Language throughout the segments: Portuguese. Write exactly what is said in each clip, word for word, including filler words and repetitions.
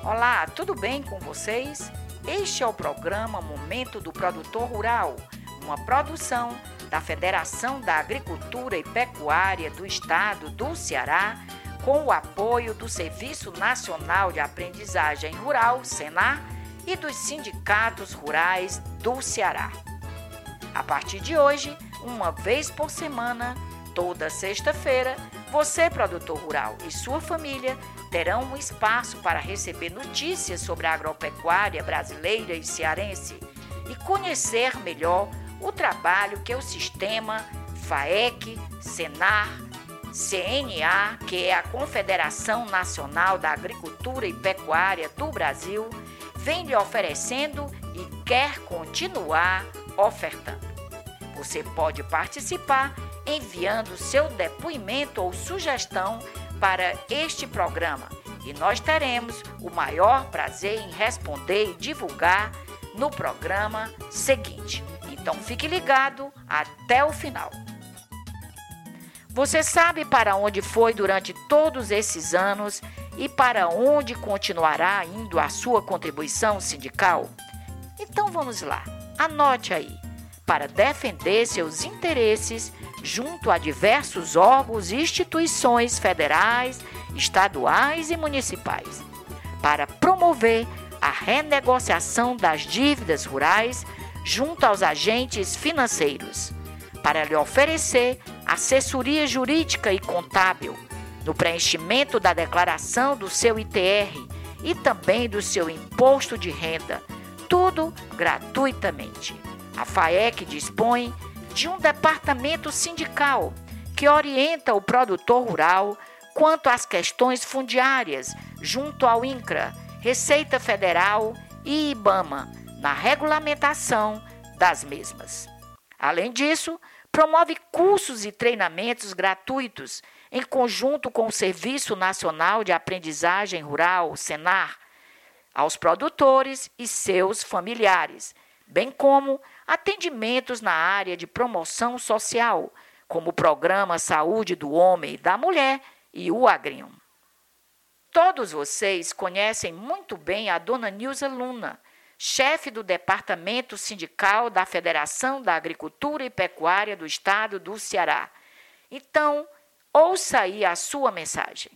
Olá, tudo bem com vocês? Este é o programa Momento do Produtor Rural, uma produção da Federação da Agricultura e Pecuária do Estado do Ceará, com o apoio do Serviço Nacional de Aprendizagem Rural, Senar, e dos sindicatos rurais do Ceará. A partir de hoje, uma vez por semana, toda sexta-feira, você, produtor rural, e sua família terão um espaço para receber notícias sobre a agropecuária brasileira e cearense e conhecer melhor o trabalho que o sistema FAEC, Senar, C N A, que é a Confederação Nacional da Agricultura e Pecuária do Brasil, vem lhe oferecendo e quer continuar ofertando. Você pode participar enviando seu depoimento ou sugestão para este programa e nós teremos o maior prazer em responder e divulgar no programa seguinte. Então fique ligado até o final. Você sabe para onde foi durante todos esses anos e para onde continuará indo a sua contribuição sindical? Então vamos lá, anote aí. Para defender seus interesses junto a diversos órgãos e instituições federais, estaduais e municipais, para promover a renegociação das dívidas rurais junto aos agentes financeiros, para lhe oferecer assessoria jurídica e contábil no preenchimento da declaração do seu I T R e também do seu imposto de renda, tudo gratuitamente. A FAEC dispõe de um departamento sindical que orienta o produtor rural quanto às questões fundiárias junto ao INCRA, Receita Federal e IBAMA, na regulamentação das mesmas. Além disso, promove cursos e treinamentos gratuitos em conjunto com o Serviço Nacional de Aprendizagem Rural, Senar, aos produtores e seus familiares, bem como atendimentos na área de promoção social, como o Programa Saúde do Homem e da Mulher e o Agrium. Todos vocês conhecem muito bem a dona Nilza Luna, chefe do Departamento Sindical da Federação da Agricultura e Pecuária do Estado do Ceará. Então, ouça aí a sua mensagem.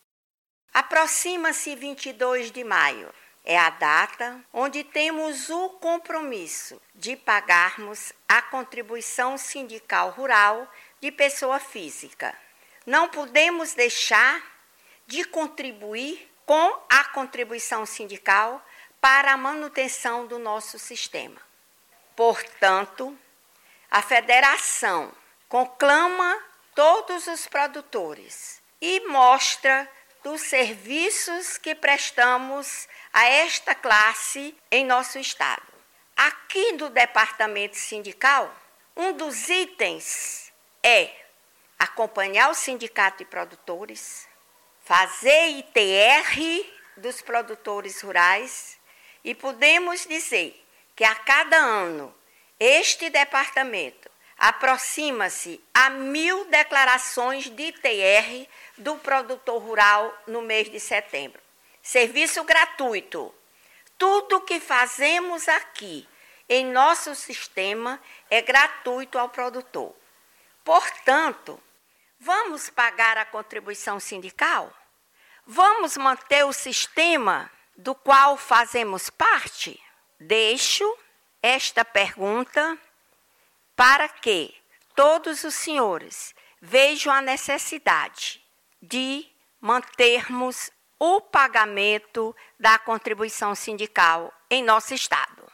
Aproxima-se vinte e dois de maio. É a data onde temos o compromisso de pagarmos a contribuição sindical rural de pessoa física. Não podemos deixar de contribuir com a contribuição sindical para a manutenção do nosso sistema. Portanto, a federação conclama todos os produtores e mostra dos serviços que prestamos a esta classe em nosso estado. Aqui no departamento sindical, um dos itens é acompanhar o sindicato de produtores, fazer I T R dos produtores rurais e podemos dizer que a cada ano este departamento aproxima-se a mil declarações de I T R do produtor rural no mês de setembro. Serviço gratuito. Tudo que fazemos aqui em nosso sistema é gratuito ao produtor. Portanto, vamos pagar a contribuição sindical? Vamos manter o sistema do qual fazemos parte? Deixo esta pergunta para que todos os senhores vejam a necessidade de mantermos o pagamento da contribuição sindical em nosso estado.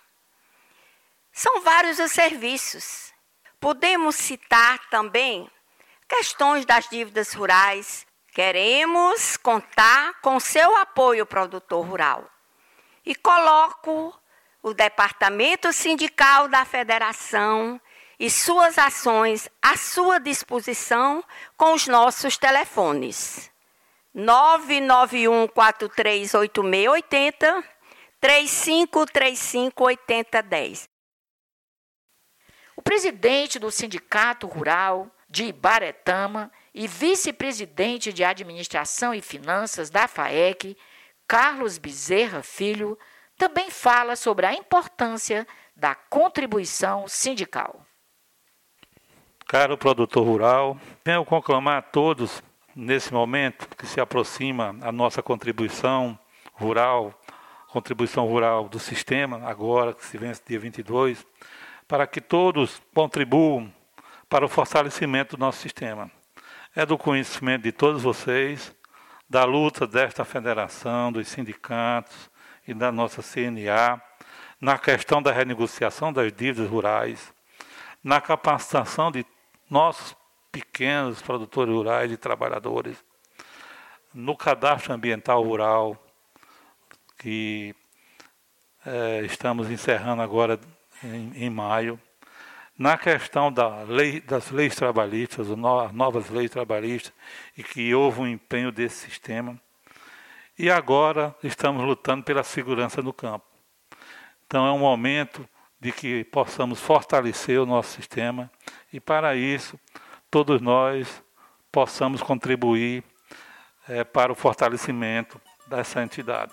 São vários os serviços. Podemos citar também questões das dívidas rurais. Queremos contar com seu apoio, produtor rural. E coloco o Departamento Sindical da Federação e suas ações à sua disposição com os nossos telefones. nove nove um quatro três oito seis oito zero, três cinco três cinco oito zero um zero. O presidente do Sindicato Rural de Ibaretama e vice-presidente de Administração e Finanças da FAEC Carlos Bezerra Filho, também fala sobre a importância da contribuição sindical. Caro produtor rural, venho conclamar a todos, nesse momento que se aproxima a nossa contribuição rural, contribuição rural do sistema, agora que se vence dia vinte e dois, para que todos contribuam para o fortalecimento do nosso sistema. É do conhecimento de todos vocês, da luta desta federação, dos sindicatos e da nossa C N A, na questão da renegociação das dívidas rurais, na capacitação de nossos pequenos produtores rurais e trabalhadores, no cadastro ambiental rural, que é, estamos encerrando agora em, em maio, na questão da lei, das leis trabalhistas, as novas leis trabalhistas, e que houve um empenho desse sistema. E agora estamos lutando pela segurança no campo. Então é um momento de que possamos fortalecer o nosso sistema e, para isso, todos nós possamos contribuir é, para o fortalecimento dessa entidade.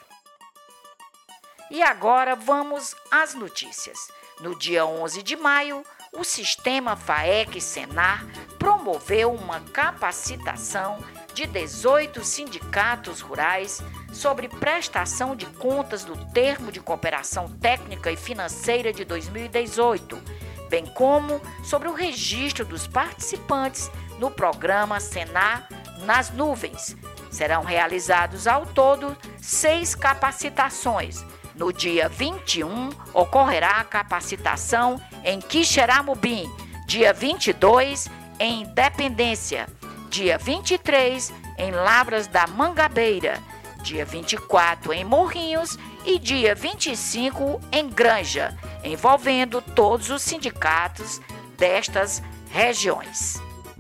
E agora vamos às notícias. No dia onze de maio, o Sistema FAEC-Senar promoveu uma capacitação de dezoito sindicatos rurais sobre prestação de contas do Termo de Cooperação Técnica e Financeira de dois mil e dezoito, bem como sobre o registro dos participantes no programa Senar nas Nuvens. Serão realizados ao todo seis capacitações. No dia vinte e um, ocorrerá a capacitação em Quixeramobim, dia vinte e dois, em Independência, dia vinte e três, em Lavras da Mangabeira, dia vinte e quatro, em Morrinhos e dia vinte e cinco, em Granja, envolvendo todos os sindicatos destas regiões.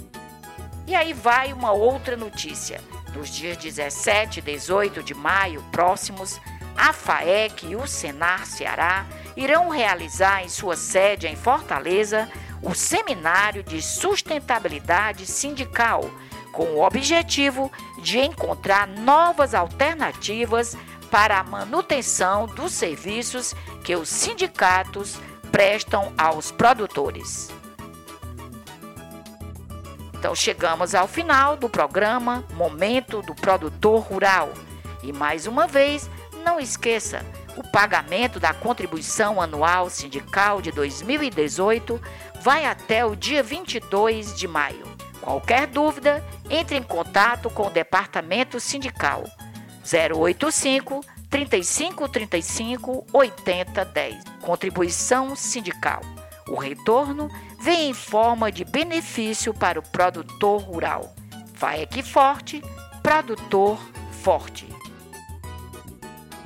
E aí vai uma outra notícia. Nos dias dezessete e dezoito de maio próximos, a FAEC e o Senar Ceará irão realizar em sua sede em Fortaleza o Seminário de Sustentabilidade Sindical, com o objetivo de encontrar novas alternativas para a manutenção dos serviços que os sindicatos prestam aos produtores. Então chegamos ao final do programa Momento do Produtor Rural. E mais uma vez, não esqueça, o pagamento da contribuição anual sindical de dois mil e dezoito vai até o dia vinte e dois de maio. Qualquer dúvida, entre em contato com o Departamento Sindical zero oito cinco, trinta e cinco, trinta e cinco, oitenta, dez. Contribuição sindical. O retorno vem em forma de benefício para o produtor rural. FAEC Forte, produtor forte.